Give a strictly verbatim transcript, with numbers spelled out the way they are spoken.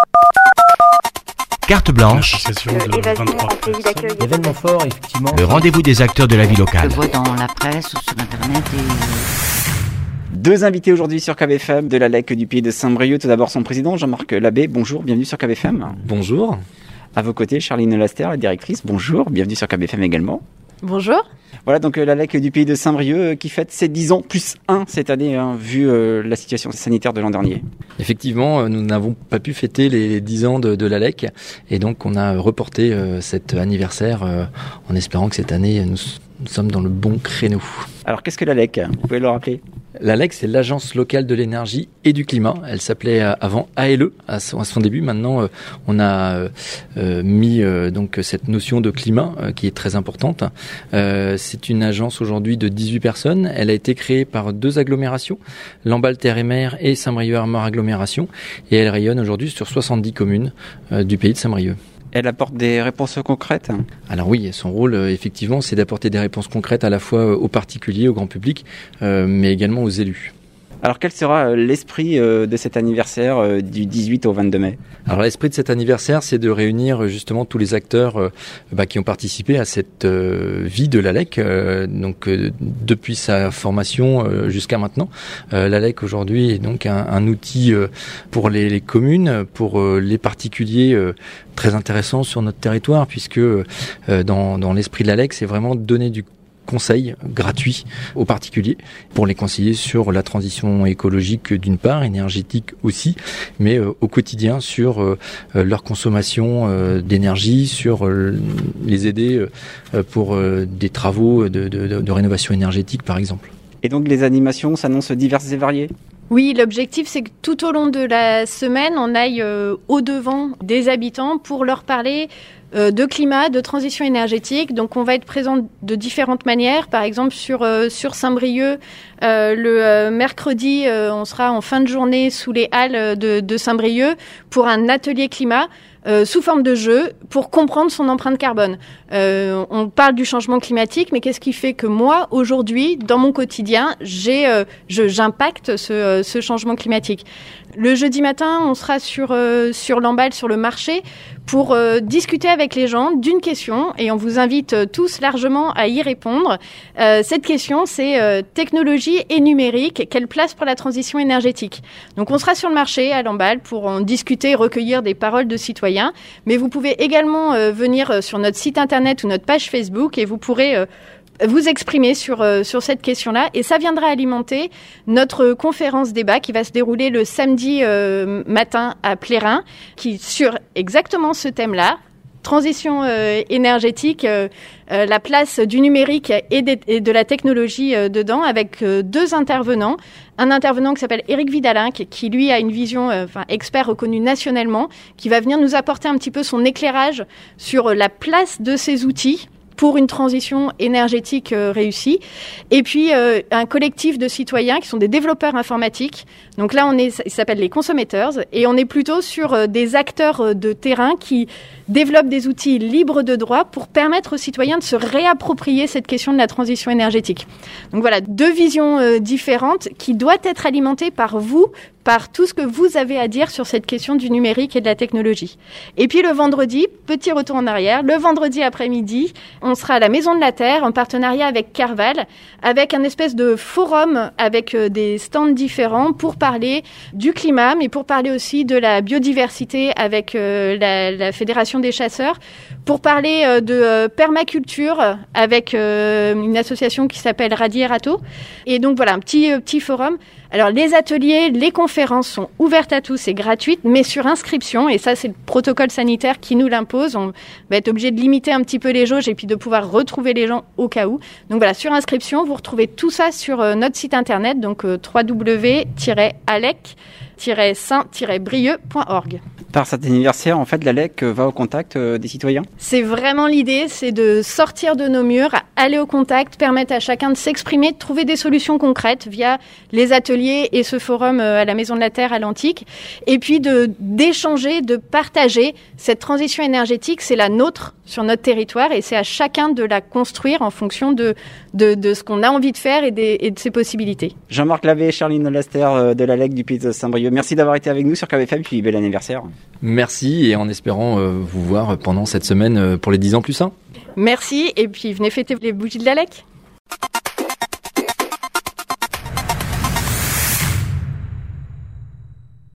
Carte blanche. Événement fort, effectivement. Le rendez-vous des acteurs de la vie locale. Je vois dans la presse ou sur Internet et... Deux invités aujourd'hui sur K V F M de la L E C du pays de Saint-Brieuc. Tout d'abord son président Jean-Marc Labbé. Bonjour, bienvenue sur K V F M. Bonjour. À vos côtés, Charline Laster, la directrice. Bonjour, bienvenue sur K V F M également. Bonjour. Voilà donc euh, la L E C du pays de Saint-Brieuc euh, qui fête ses dix ans plus un cette année, hein, vu euh, la situation sanitaire de l'an dernier. Effectivement, nous n'avons pas pu fêter les dix ans de, de la L E C et donc on a reporté euh, cet anniversaire euh, en espérant que cette année nous, nous sommes dans le bon créneau. Alors qu'est-ce que la L E C ? Vous pouvez le rappeler ? La L E C, c'est l'Agence locale de l'énergie et du climat. Elle s'appelait avant A L E à son, à son début. Maintenant, euh, on a euh, mis euh, donc cette notion de climat euh, qui est très importante. Euh, c'est une agence aujourd'hui de dix-huit personnes. Elle a été créée par deux agglomérations, Lamballe Terre et Mer et Saint-Brieuc-Armor agglomération, et elle rayonne aujourd'hui sur soixante-dix communes euh, du pays de Saint-Brieuc. Elle apporte des réponses concrètes ? Alors oui, son rôle, euh, effectivement, c'est d'apporter des réponses concrètes à la fois aux particuliers, au grand public, euh, mais également aux élus. Alors quel sera l'esprit de cet anniversaire du dix-huit au vingt-deux mai ? Alors l'esprit de cet anniversaire, c'est de réunir justement tous les acteurs euh, bah, qui ont participé à cette euh, vie de la L E C, euh, donc euh, depuis sa formation euh, jusqu'à maintenant. Euh, la L E C aujourd'hui est donc un, un outil euh, pour les, les communes, pour euh, les particuliers, euh, très intéressant sur notre territoire, puisque euh, dans, dans l'esprit de la L E C, c'est vraiment donner du conseils gratuits aux particuliers pour les conseiller sur la transition écologique d'une part, énergétique aussi, mais euh, au quotidien sur euh, leur consommation euh, d'énergie, sur euh, les aider euh, pour euh, des travaux de, de, de rénovation énergétique par exemple. Et donc les animations s'annoncent diverses et variées ? Oui, l'objectif, c'est que tout au long de la semaine, on aille euh, au-devant des habitants pour leur parler euh, de climat, de transition énergétique. Donc, on va être présent de différentes manières. Par exemple, sur, euh, sur Saint-Brieuc, euh, le euh, mercredi, euh, on sera en fin de journée sous les halles de, de Saint-Brieuc pour un atelier climat. Euh, sous forme de jeu pour comprendre son empreinte carbone. Euh, on parle du changement climatique, mais qu'est-ce qui fait que moi, aujourd'hui, dans mon quotidien, j'ai, euh, je, j'impacte ce, euh, ce changement climatique. Le jeudi matin, on sera sur, euh, sur Lamballe, sur le marché, pour euh, discuter avec les gens d'une question, et on vous invite euh, tous largement à y répondre. Euh, cette question, c'est euh, technologie et numérique, quelle place pour la transition énergétique ? Donc on sera sur le marché à Lamballe pour en discuter, recueillir des paroles de citoyens, mais vous pouvez également euh, venir sur notre site internet ou notre page Facebook et vous pourrez euh, vous exprimer sur, euh, sur cette question-là, et ça viendra alimenter notre conférence débat qui va se dérouler le samedi euh, matin à Plérin, qui sur exactement ce thème-là, transition euh, énergétique, euh, euh, la place du numérique et, des, et de la technologie euh, dedans, avec euh, deux intervenants. Un intervenant qui s'appelle Éric Vidalin, qui, qui lui a une vision, euh, enfin expert reconnu nationalement, qui va venir nous apporter un petit peu son éclairage sur la place de ces outils pour une transition énergétique euh, réussie. Et puis, euh, un collectif de citoyens qui sont des développeurs informatiques. Donc là, on est, ils s'appellent les consommateurs, et on est plutôt sur euh, des acteurs euh, de terrain qui développent des outils libres de droit pour permettre aux citoyens de se réapproprier cette question de la transition énergétique. Donc voilà, deux visions euh, différentes qui doivent être alimentées par vous, par tout ce que vous avez à dire sur cette question du numérique et de la technologie. Et puis le vendredi, petit retour en arrière, le vendredi après-midi, on sera à la Maison de la Terre en partenariat avec Carval, avec un espèce de forum avec euh, des stands différents pour parler du climat, mais pour parler aussi de la biodiversité avec euh, la, la Fédération des chasseurs, pour parler euh, de euh, permaculture avec euh, une association qui s'appelle Radierato. Et donc voilà, un petit, euh, petit forum. Alors les ateliers, les conférences sont ouvertes à tous et gratuites, mais sur inscription, et ça c'est le protocole sanitaire qui nous l'impose. On va être obligé de limiter un petit peu les jauges et puis de pouvoir retrouver les gens au cas où. Donc voilà, sur inscription, vous retrouvez tout ça sur euh, notre site internet, donc euh, w w w tiret alec tiret saint tiret brieuc point org. Par cet anniversaire, en fait, la L E C va au contact euh, des citoyens ? C'est vraiment l'idée, c'est de sortir de nos murs, aller au contact, permettre à chacun de s'exprimer, de trouver des solutions concrètes via les ateliers et ce forum euh, à la Maison de la Terre à l'Antique, et puis de d'échanger, de partager. Cette transition énergétique, c'est la nôtre sur notre territoire, et c'est à chacun de la construire en fonction de, de, de ce qu'on a envie de faire et, des, et de ses possibilités. Jean-Marc Labbé, Charline Laster de la L E C du pays de Saint-Brieuc, merci d'avoir été avec nous sur K V F M, puis bel anniversaire. Merci et en espérant euh, vous voir pendant cette semaine euh, pour les dix ans plus un. Merci et puis venez fêter les bougies de l'A L E C.